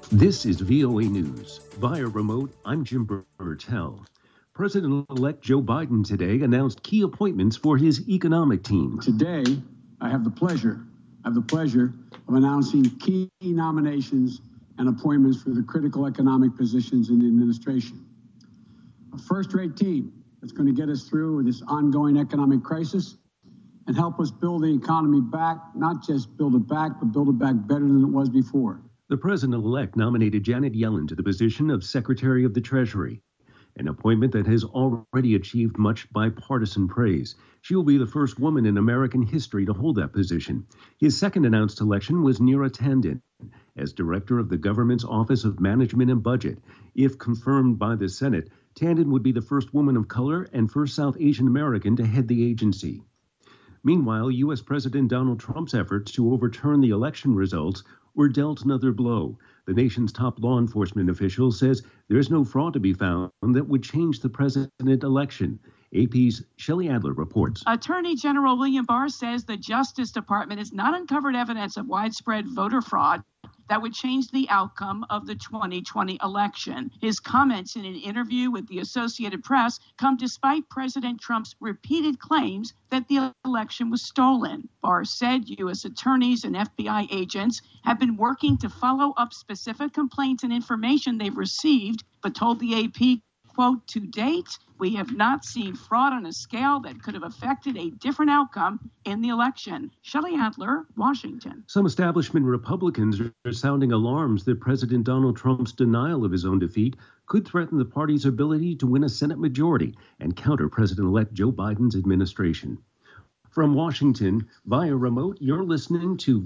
This is VOA News. Via remote, I'm Jim Burtell. President-elect Joe Biden today announced key appointments for his economic team. Today, I have the pleasure of announcing key nominations and appointments for the critical economic positions in the administration. A first-rate team that's going to get us through this ongoing economic crisis and help us build the economy back, not just build it back, but build it back better than it was before. The president-elect nominated Janet Yellen to the position of Secretary of the Treasury, an appointment that has already achieved much bipartisan praise. She will be the first woman in American history to hold that position. His second announced election was Neera Tanden as director of the government's Office of Management and Budget. If confirmed by the Senate, Tanden would be the first woman of color and first South Asian American to head the agency. Meanwhile, U.S. President Donald Trump's efforts to overturn the election results were dealt another blow. The nation's top law enforcement official says there's no fraud to be found that would change the president election. AP's Shelley Adler reports. Attorney General William Barr says the Justice Department has not uncovered evidence of widespread voter fraud that would change the outcome of the 2020 election. His comments in an interview with the Associated Press come despite President Trump's repeated claims that the election was stolen. Barr said U.S. attorneys and FBI agents have been working to follow up specific complaints and information they've received, but told the AP, quote, "To date, we have not seen fraud on a scale that could have affected a different outcome in the election." Shelley Adler, Washington. Some establishment Republicans are sounding alarms that President Donald Trump's denial of his own defeat could threaten the party's ability to win a Senate majority and counter President-elect Joe Biden's administration. From Washington, via remote, you're listening to